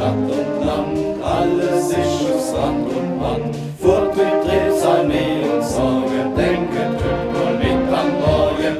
Stadt und Land, alles ist aufs Rand und Band. Furt mit Drehzahl, Mehl und Sorge, denken tüt nur mit am Morgen.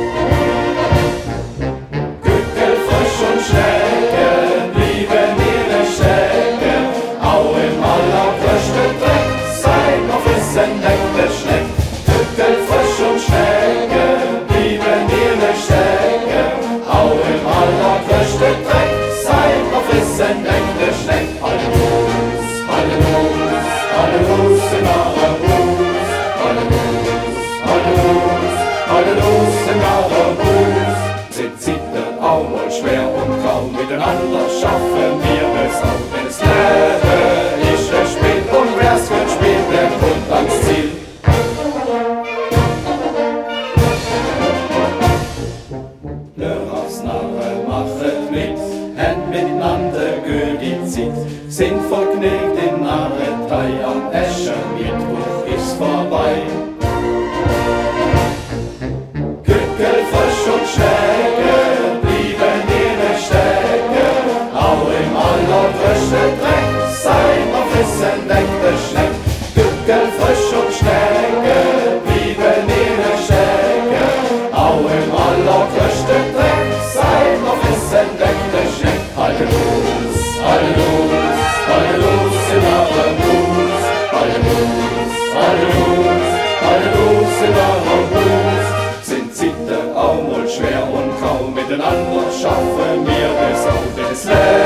Kückel frisch und Schnecke, blieben ihre Stecke, auch im allergrößten Dreck, sein auf es entdeckte Schneck. Kückel frisch und Schnecke, blieben ihre Stecke, auch im allergrößten Dreck, sein auf es entdeckte Schneck. Alle los, alle los, alle los in aller Hus, alle los, alle los, alle los in aller Hus. Sind auch mal schwer und kaum miteinander schaffen wir es auch, wenn es Leben ist ein Spiel und wer's wird spielen, der kommt ans Ziel. Lörers Narre machet mit, händ miteinander gültig Zeit, sind vergnügt in Narretei, am Aschermittwoch ist vorbei. Kückel frisch und Schnecke, blieben ihre Stecke, auch im allergrößten Dreck, sein auf es entdeckte Schneck. Kückel frisch und Schnecke, blieben ihre Stecke, auch im allergrößten Dreck, sein auf es entdeckte Schneck. Alle los, alle los, alle los in aller Hus, alle los, alle los, alle los in aller Hus. Sind Zeiten auch mal schwer und kaum miteinander schaffen wir es auch, denn es